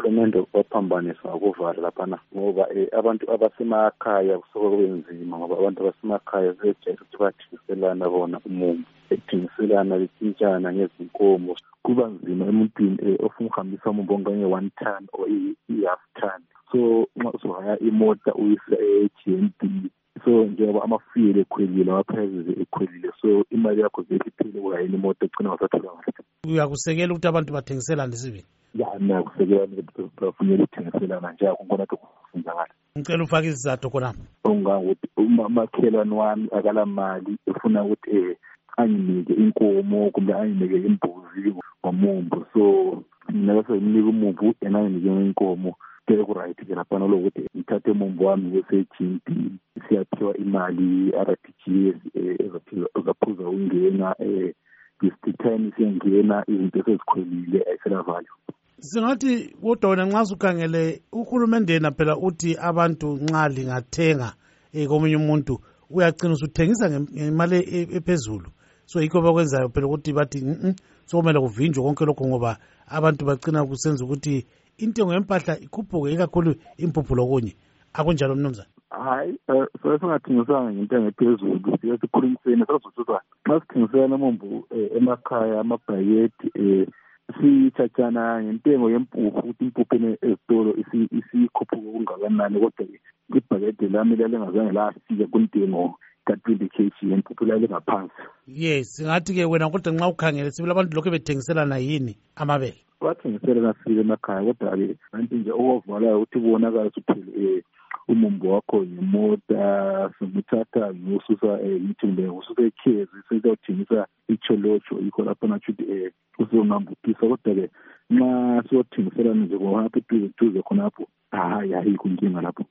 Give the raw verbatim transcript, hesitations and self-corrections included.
urhulumente waphambanisa ukuvala laphana ngoba abantu abasemakhaya kusuke kubenzima ngoba abantu abasemakhaya sebejayele ukuthi bathengiselana bona umumbu ethengiselana betshintshana ngezinkomo kuba nzima emuntwini ofuna ukuhambisa umumbu onke one ton or i-half ton. So nxa usuhaya imota uyisa e-G N B so njengoba amafuyeli ekhwelile ama-prices ekhwelile so imali yakho vele iphele ukuhayela imoto egcina wasathola ngayo. Uyakusekela ukuthi abantu bathengiselane sibili? Ya nakusekela ukuthi bafunele ukuthengiselana njalo kukhona lokho kufundakala. Ngicela ufake isizathu khonapho. Ungangokuthi umakhelwane wami akala mali efuna ukuthi eh anginike inkomo kumbe anginike imbuzi ngomumbu so mina bese ngimnika umumbu yena anginike inkomo kele ku right ke lapha lokuthi ngithathe umumbu wami bese G N B siyaphiwa imali R T G ezaphuza ungena eh isithani siyangena izinto ezikhwelile ayisela value. Singathi kodwa wena nxa ukhangele uhulumende yena phela uthi abantu nxa lingathenga komunye umuntu uyagcina usuthengisa ngemali ephezulu so yikho bakwenzayo phela ukuthi bathi so kumele kuvinjwe konke lokho ngoba abantu bagcina kusenza ukuthi intengo yempahla ikhuphuke ikakhulu impuphu lokunye akunjalo mnumzana. Hayi so singathengisanga ngentengo ephezulu siyasikhulumiseni sazothuza nxa sithengisela umumbu emakhaya amabhayeti eh sithathana ngentengo yempuphu ukuthi impuphu ezitolo isikhuphuka kungakanani kodwa ibhakede lami lalengazange lafika kuntengo ka-twenty K G yempuphu lalengaphansi. Yes singathi ke wena kodwa nxa ukhangele sibila abantu lokho bethengiselana yini amabele bathengiselana sibili emakhaya kodwa-ke nanti nje okuvalayo ukuthi kubonakala ukuthi umumbu wakho yimota senguthatha ngiyosusa ngithi mbe ususa ekhezi sezawuthengisa icholocho yikho lapho nathi um uzongambuthisa kodwa-ke nxa siyothengiselana nje khonapho eduze khonapho hayi ayikho inkinga lapho.